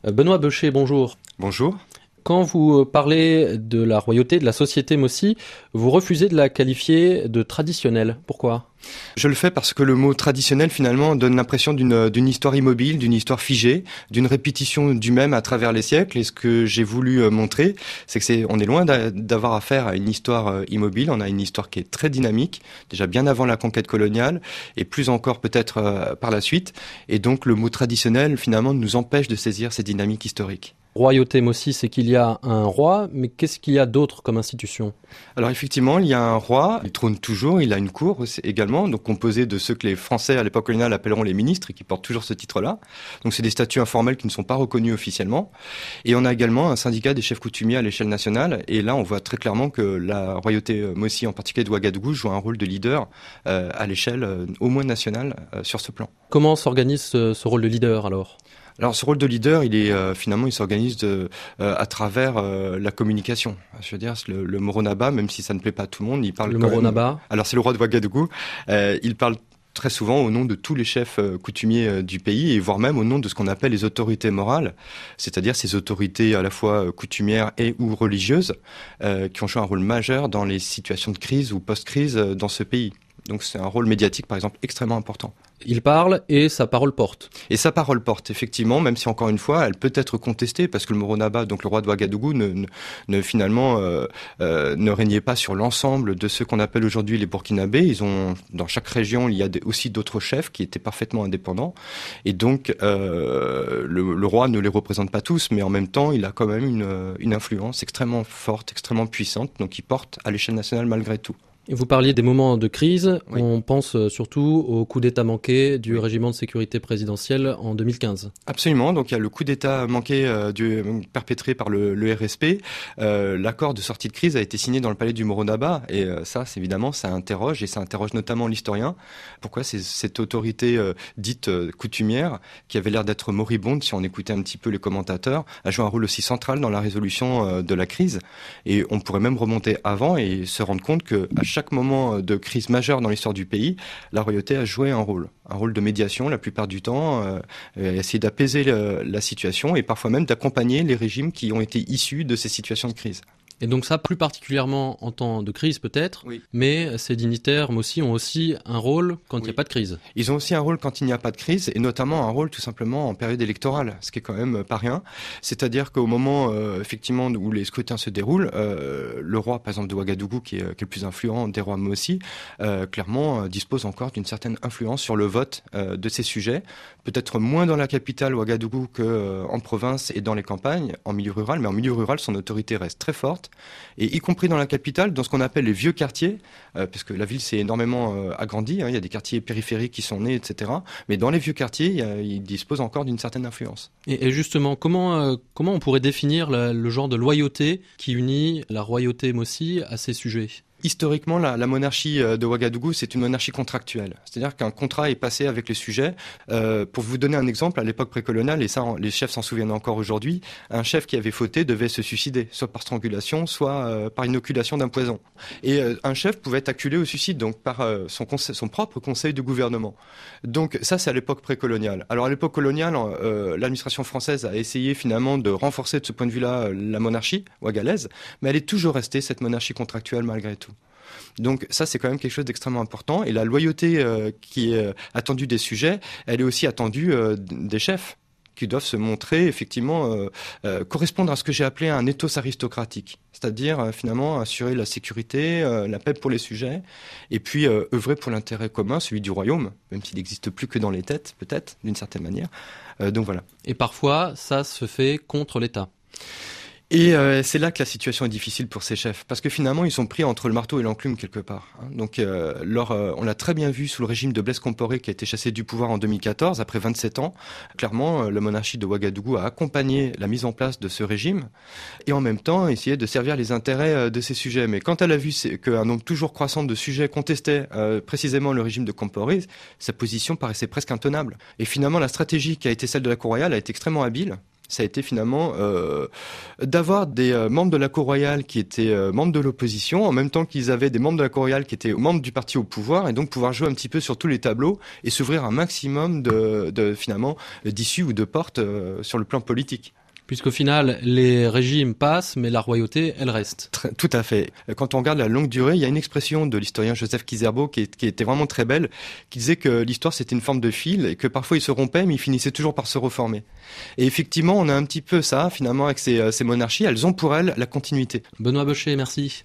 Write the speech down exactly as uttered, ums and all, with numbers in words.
Euh, Benoît Beuchet, bonjour. Bonjour. Quand vous parlez de la royauté, de la société Mossi, vous refusez de la qualifier de traditionnelle. Pourquoi ? Je le fais parce que le mot traditionnel finalement donne l'impression d'une, d'une histoire immobile, d'une histoire figée, d'une répétition du même à travers les siècles. Et ce que j'ai voulu montrer, c'est que c'est, on est loin d'avoir affaire à une histoire immobile. On a une histoire qui est très dynamique, déjà bien avant la conquête coloniale, et plus encore peut-être par la suite. Et donc le mot traditionnel finalement nous empêche de saisir ces dynamiques historiques. Royauté Mossi, c'est qu'il y a un roi, mais qu'est-ce qu'il y a d'autre comme institution ? Alors effectivement, il y a un roi, il trône toujours, il a une cour également, donc composée de ceux que les Français à l'époque coloniale appelleront les ministres et qui portent toujours ce titre-là. Donc c'est des statuts informels qui ne sont pas reconnus officiellement. Et on a également un syndicat des chefs coutumiers à l'échelle nationale. Et là, on voit très clairement que la royauté Mossi, en particulier de Ouagadougou, joue un rôle de leader euh, à l'échelle euh, au moins nationale euh, sur ce plan. Comment s'organise ce, ce rôle de leader alors ? Alors ce rôle de leader, il est euh, finalement, il s'organise de, euh, à travers euh, la communication. Je veux dire, le, le Moronaba, même si ça ne plaît pas à tout le monde, il parle. Le quand Moronaba. Même... Alors c'est le roi de Ouagadougou. Euh, il parle très souvent au nom de tous les chefs euh, coutumiers euh, du pays et voire même au nom de ce qu'on appelle les autorités morales, c'est-à-dire ces autorités à la fois euh, coutumières et ou religieuses euh, qui ont joué un rôle majeur dans les situations de crise ou post-crise euh, dans ce pays. Donc c'est un rôle médiatique, par exemple, extrêmement important. Il parle et sa parole porte. Et sa parole porte, effectivement, même si encore une fois, elle peut être contestée, parce que le Moronaba, donc le roi de Ouagadougou, ne, ne, ne finalement euh, euh, ne régnait pas sur l'ensemble de ceux qu'on appelle aujourd'hui les Burkinabés. Ils ont, dans chaque région, il y a des, aussi d'autres chefs qui étaient parfaitement indépendants. Et donc, euh, le, le roi ne les représente pas tous, mais en même temps, il a quand même une, une influence extrêmement forte, extrêmement puissante, donc il porte à l'échelle nationale malgré tout. Et vous parliez des moments de crise, oui. On pense surtout au coup d'État manqué du oui. régiment de sécurité présidentielle en deux mille quinze. Absolument, donc il y a le coup d'État manqué euh, du, perpétré par le, le R S P. Euh, l'accord de sortie de crise a été signé dans le palais du Moronaba et euh, ça, c'est, évidemment, ça interroge et ça interroge notamment l'historien. Pourquoi c'est cette autorité euh, dite euh, coutumière, qui avait l'air d'être moribonde, si on écoutait un petit peu les commentateurs, a joué un rôle aussi central dans la résolution euh, de la crise. Et on pourrait même remonter avant et se rendre compte que à chaque moment de crise majeure dans l'histoire du pays, la royauté a joué un rôle, un rôle de médiation la plupart du temps, euh, essayer d'apaiser le, la situation et parfois même d'accompagner les régimes qui ont été issus de ces situations de crise. Et donc ça, plus particulièrement en temps de crise peut-être, oui. mais ces dignitaires Mossi ont aussi un rôle quand oui. il n'y a pas de crise. Ils ont aussi un rôle quand il n'y a pas de crise, et notamment un rôle tout simplement en période électorale, ce qui est quand même pas rien. C'est-à-dire qu'au moment euh, effectivement où les scrutins se déroulent, euh, le roi par exemple de Ouagadougou, qui est, qui est le plus influent des rois Mossi, euh, clairement euh, dispose encore d'une certaine influence sur le vote euh, de ces sujets, peut-être moins dans la capitale Ouagadougou qu'en euh, province et dans les campagnes, en milieu rural, mais en milieu rural son autorité reste très forte. Et y compris dans la capitale, dans ce qu'on appelle les vieux quartiers, euh, parce que la ville s'est énormément euh, agrandie, hein, il y a des quartiers périphériques qui sont nés, et cetera. Mais dans les vieux quartiers, il, y a, il dispose encore d'une certaine influence. Et, et justement, comment, euh, comment on pourrait définir la, le genre de loyauté qui unit la royauté Mossi à ces sujets ? Historiquement, la, la monarchie de Ouagadougou, c'est une monarchie contractuelle. C'est-à-dire qu'un contrat est passé avec les sujets. Euh, pour vous donner un exemple, à l'époque précoloniale, et ça, les chefs s'en souviennent encore aujourd'hui, un chef qui avait fauté devait se suicider, soit par strangulation, soit euh, par inoculation d'un poison. Et euh, un chef pouvait être acculé au suicide, donc par euh, son, conseil, son propre conseil de gouvernement. Donc ça, c'est à l'époque précoloniale. Alors à l'époque coloniale, euh, l'administration française a essayé finalement de renforcer de ce point de vue-là la monarchie ouagalaise, mais elle est toujours restée cette monarchie contractuelle malgré tout. Donc ça, c'est quand même quelque chose d'extrêmement important. Et la loyauté euh, qui est euh, attendue des sujets, elle est aussi attendue euh, des chefs, qui doivent se montrer, effectivement, euh, euh, correspondre à ce que j'ai appelé un ethos aristocratique. C'est-à-dire, euh, finalement, assurer la sécurité, euh, la paix pour les sujets, et puis euh, œuvrer pour l'intérêt commun, celui du royaume, même s'il n'existe plus que dans les têtes, peut-être, d'une certaine manière. Euh, donc voilà. Et parfois, ça se fait contre l'État. Et euh, c'est là que la situation est difficile pour ces chefs, parce que finalement ils sont pris entre le marteau et l'enclume quelque part. Hein. Donc, euh, leur, euh, on l'a très bien vu sous le régime de Blaise Compaoré qui a été chassé du pouvoir en deux mille quatorze, après vingt-sept ans. Clairement, euh, la monarchie de Ouagadougou a accompagné la mise en place de ce régime, et en même temps essayé de servir les intérêts euh, de ces sujets. Mais quand elle a vu qu'un nombre toujours croissant de sujets contestaient euh, précisément le régime de Compaoré, sa position paraissait presque intenable. Et finalement, la stratégie qui a été celle de la cour royale a été extrêmement habile. ça a été finalement euh, d'avoir des euh, membres de la cour royale qui étaient euh, membres de l'opposition, en même temps qu'ils avaient des membres de la cour royale qui étaient membres du parti au pouvoir, et donc pouvoir jouer un petit peu sur tous les tableaux et s'ouvrir un maximum de, de finalement d'issues ou de portes euh, sur le plan politique. Puisqu'au final, les régimes passent, mais la royauté, elle reste. Tout à fait. Quand on regarde la longue durée, il y a une expression de l'historien Joseph Kizerbo qui, est, qui était vraiment très belle, qui disait que l'histoire c'était une forme de fil et que parfois il se rompait, mais il finissait toujours par se reformer. Et effectivement, on a un petit peu ça, finalement, avec ces, ces monarchies. Elles ont pour elles la continuité. Benoît Bochet, merci.